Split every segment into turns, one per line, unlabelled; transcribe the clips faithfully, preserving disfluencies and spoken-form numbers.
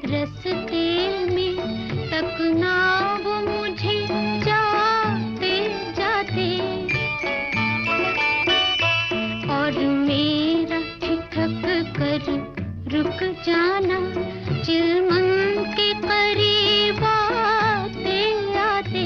रस्ते में तकना वो मुझे जाते जाते, और मेरा ठिठक कर रुक जाना चिलमन के करीब आते आते।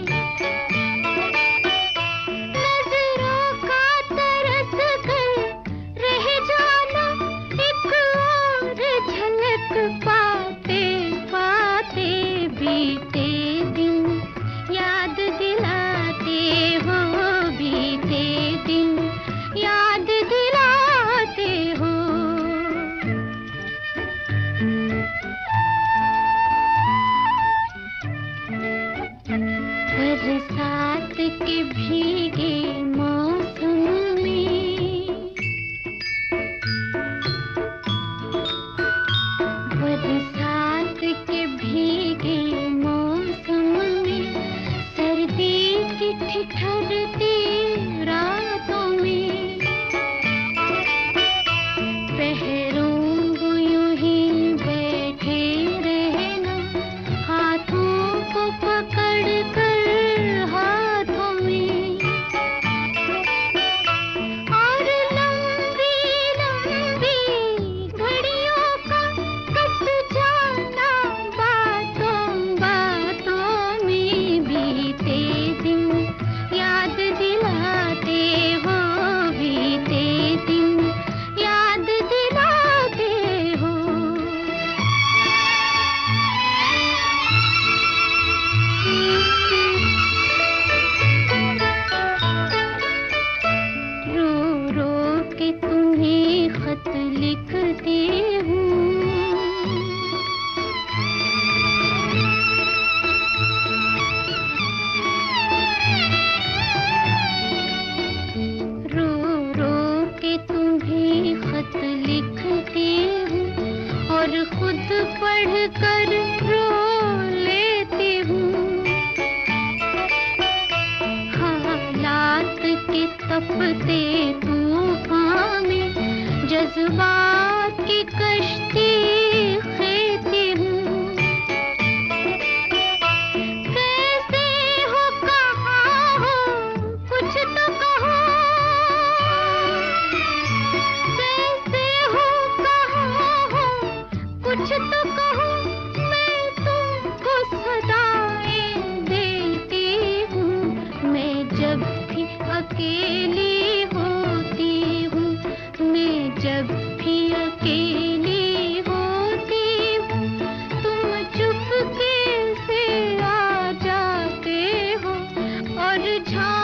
नजरों का तरस कर रह जाना एक और झलक पाते पाते, बीते दिन याद दिलाते हो, बीते दिन याद दिलाते हो। बरसात के भीगे मौसम में, बरसात के भीगे मौसम में, सर्दी की ठिठुरती रातों में, पहरों को यूं ही बैठे रहना हाथों को पकड़ कर हाथों में, और लंबी लंबी घड़ियों का कट जाना बातों बातों में, बीते दिन याद दिलाते हो, बीते दिन याद दिलाते हो। रो रो के तुम्हें खत लिखती हूँ, रो रो के तुम्हें खत लिखती हूँ, और खुद पढ़ कर रो लेती हूँ। हालात के तपते तूफान में जज्बात की कश्ती खेती हूँ। कैसे हो कहाँ हो कुछ तो कहो, कैसे हो कहाँ हो कुछ तो कहो, मैं तुमको सदाएं देती हूँ। मैं जब भी अकेली होती हूँ, मैं जब भी अकेली होती हूँ, तुम चुपके से आ जाते हो और झा